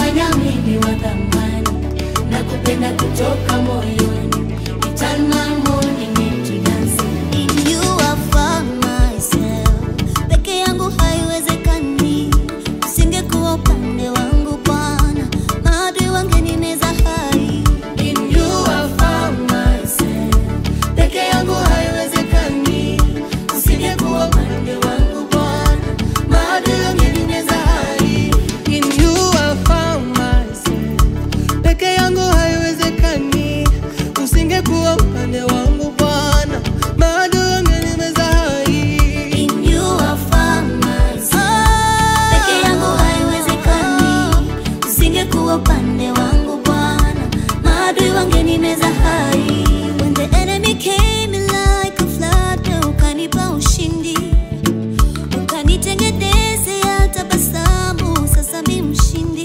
kanifanya mimi wa thamani, nakupenda kutoka moyoni. You turn my morning into dancing. In you I found myself. Peke yangu haiwezekani, usingekuwa upande wangu Bwana, maadui wangenimeza hai. In you I found myself. Peke yangu haiwezekani, usingekuwa upande wangu Bwana, maadui wangenimeza hai. In you I found myself. Peke yangu haiwezekani, usingekuwa upande wangu Bwana, maadui wangenimeza hai. In you I found myself. Peke yangu haiwezekani, usingekuwa upande wangu Bwana, maadui wangenimeza hai. When the enemy came in like a flood, ukanipa ushindi, ukanitengenezea tabasamu, sasa mimi mshindi.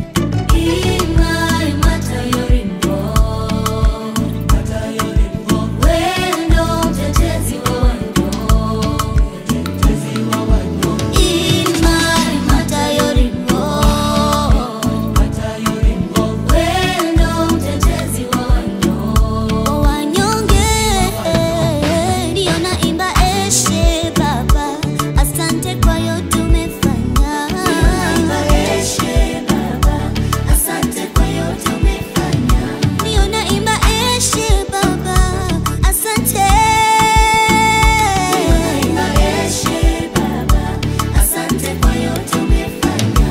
Imai matayori mbo, wendo mtetezi wa wanyonge. Imai matayori mbo, wendo mtetezi wa wanyonge. Wanyonge, ndio naimba eshe Baba, asante kwa yote umefanya. Eshe Baba, asante kwa yote umefanya. Ndio naimba eshe Baba, asante. Eshe Baba, asante kwa yote umefanya.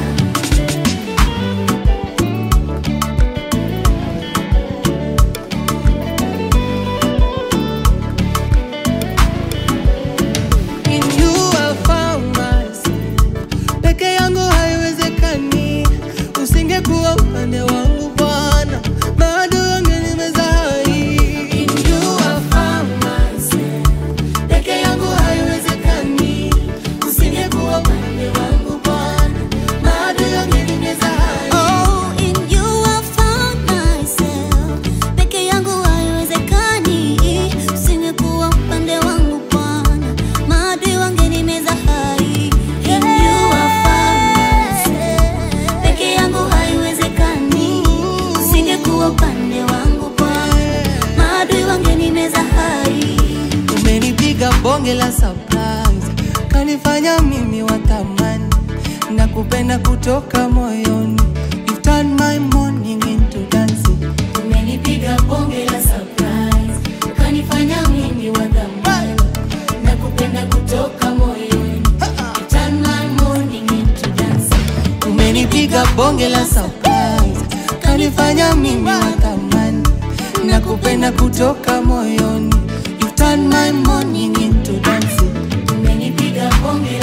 In you I found myself. Peke yangu haiwezekani, usingekuwa upande wangu Bwana, maadui wangenimeza hai. In you I found myself. Peke yangu haiwezekani, usingekuwa upande wangu Bwana, maadui wangenimeza hai. Oh, in you I found myself. Peke yangu haiwezekani, usingekuwa upande wangu Bwana, maadui wangenimeza hai. In you I found myself. Peke yangu haiwezekani, usingekuwa upande wangu Bwana, maadui wangenimeza hai. Umenipiga bonge la surprise, kanifanya mimi wa thamani, nakupenda kutoka moyoni. You turn my morning into dancing. Umenipiga bonge la surprise, ukanifanya mimi wa thamani, nakupenda kutoka moyoni. You turn my morning into dancing. Umenipiga bonge la surprise, kanifanya mimi wa thamani, nakupenda kutoka moyoni. You turn my morning into dancing. Umenipiga bonge